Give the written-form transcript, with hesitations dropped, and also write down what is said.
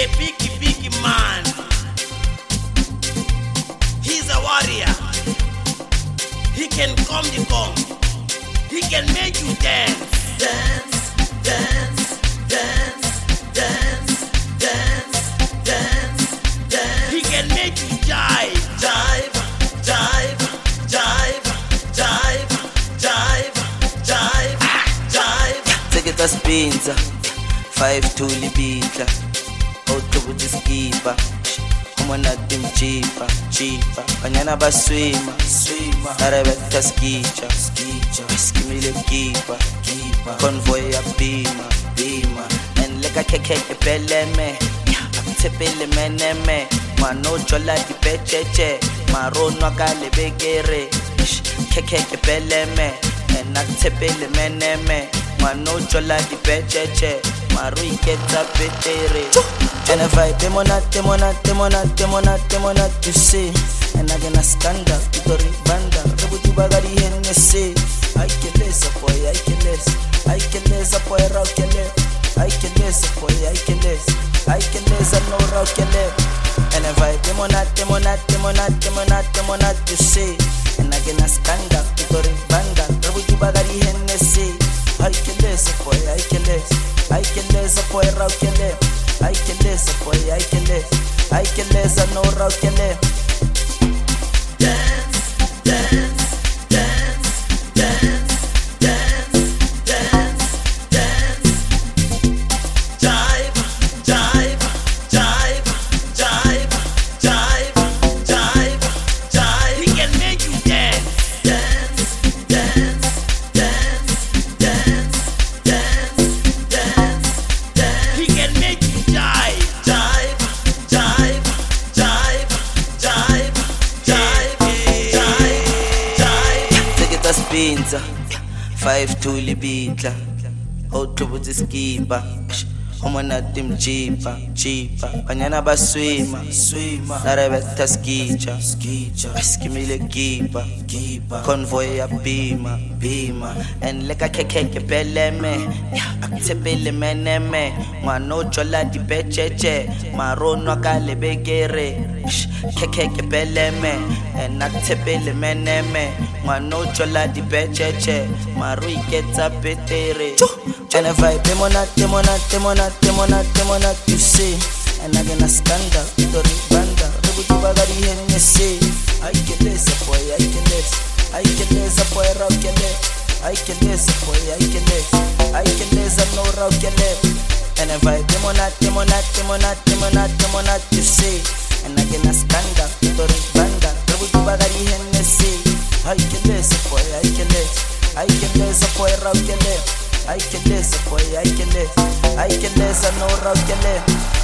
a big man. He's a warrior. He can come the gong. He can make you dance. Dance, dance, dance, dance, dance, dance, dance. He can make you jive, jive, jive, jive, jive, jive, jive, jive. Take it as pinza, 5 to libita, auto with the skipper. Umana dim cheaper, cheaper. Kanyana ba swima, swima. Narebeta skicha, skicha. Skimile keeper, keeper. Convoy a bima, bima. And leka keke peleme, tepele meneme. Mano chola di pecheche, marono kale begere. Keke peleme, and not tepele meneme. Mano chola di pecheche, maru iketa petere. And if I demonat, you see. And I gonna stand up, Tori Banda, Rebutu Bagari Hennessy. I can less a boy, I can less. I can less a boy, Rockele. I can less a boy, I can less. I can less a no Rockele. And if I demonat, you see. And I gonna stand up, Tori Banda, Rebutu Bagari Hennessy. I can less a boy, I can less. I can less a boy, Rockele. I can less, boy, I can less, no rockele. Dance, dance, dance, dance, dance, dance, dance. Jive, jive, jive, jive, jive, jive, jive. He can make you dance. Dance, dance, dance, dance, dance, dance, dance. He can make you jive, jive, jive, jive, jive, jive, jive, jive. Take it as pinza, 5 to libita, auto with the skipper. Umana dim cheaper, cheaper. Kanyana ba swima, swima. Narebeta skicha, skicha. Skimile keeper, keeper. Convoy a bima, bima. And leka keke peleme, tepele meneme. Mano chola di pecheche, marono kale begere. Keke peleme, and not tepele meneme. Mano chola di pecheche, maru iketa petere. And if I demonat, you see. And I gonna stand up, Tori Banda, Rebutu Bagari Hennessy. I can less a boy, I can less. I can less a boy, Rockele. I can less a boy, I can less. I can less a no Rockele. And if I demonat, you see. And I gonna stand up, Tori Banda, Rebutu Bagari Hennessy. I can less a boy, I can less. I can less a boy, Rockele. I can less, boy, I can less, no rockele.